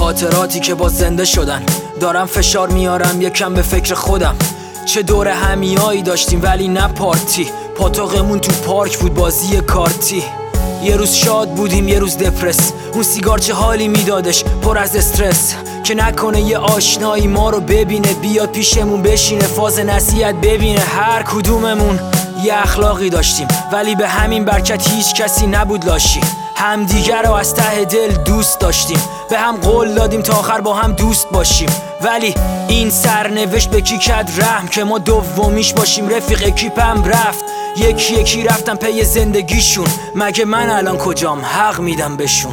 خاطراتی که باز زنده شدن. دارم فشار میارم یکم به فکر خودم. چه دور همیایی داشتیم ولی نه پارتی. پاتاقمون تو پارک بود بازی کارتی. یه روز شاد بودیم یه روز دپرس. اون سیگار چه حالی میدادش پر از استرس. که نکنه یه آشنایی ما رو ببینه بیاد پیشمون بشینه فاز نصیحت ببینه. هر کدوممون یه اخلاقی داشتیم ولی به همین برکت هیچ کسی نبود لاشی. همدیگر رو از ته دل دوست داشتیم. به هم قول دادیم تا آخر با هم دوست باشیم. ولی این سرنوشت به کی کرد رحم که ما دومیش باشیم. رفیق اکیپم رفت یکی یکی رفتم پی زندگیشون. مگه من الان کجام حق میدم بهشون.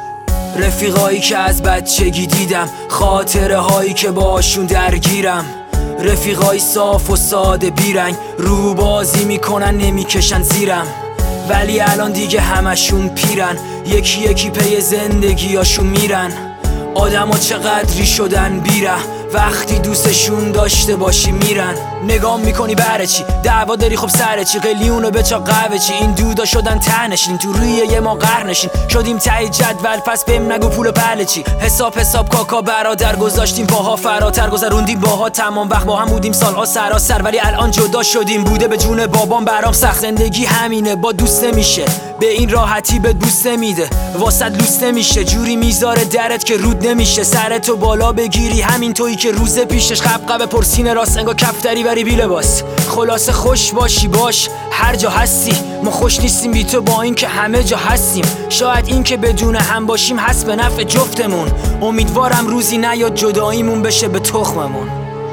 رفیقایی که از بچگی دیدم، خاطره هایی که باشون درگیرم. رفیقای صاف و ساده بیرنگ، رو بازی میکنن نمیکشن زیرم. ولی الان دیگه همشون پیرن، یکی یکی پی زندگیاشون میرن. آدم ها چقدری شدن بیره، وقتی دوستشون داشته باشی میرن. نگام میکنی بره چی؟ دعوا داری خب سر چی؟ قلیونو به چا قهوه چی؟ این دودا شدن تنشین، تو روی یه ما قهرنشین. شدیم ته جدول پس بهم نگو پول پله چی؟ حساب کاکا برادر گذاشتیم باها فراتر گذروندیم باها تمام وقت با هم بودیم سالها سراسر. ولی الان جدا شدیم بوده به جون بابام برام سخت. زندگی همینه با دوست نمیشه، به این راحتی به دوست نمیده، واسط لوست نمیشه. جوری میذاره درت که رود نمیشه، سرتو بالا بگیری همین تویی که روز پیشش قبقب پرسین راست انگا کفتری بری بی لباس. خلاصه خوش باشی باش هر جا هستی، ما خوش نیستیم بی تو با این که همه جا هستیم. شاید این که بدون هم باشیم هست به نفع جفتمون. امیدوارم روزی نیاد جداییمون بشه به تخممون.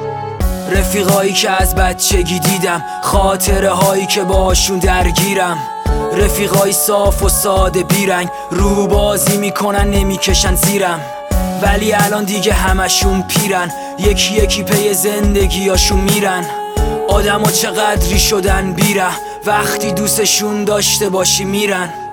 رفیقایی که از بچگی دیدم، خاطره هایی که باشون درگیرم. رفیقای صاف و ساده بیرنگ، رو بازی میکنن نمیکشن زیرم. ولی الان دیگه همشون پیرن، یکی یکی پی زندگیاشون میرن. آدم ها چقدری شدن بیره، وقتی دوستشون داشته باشی میرن.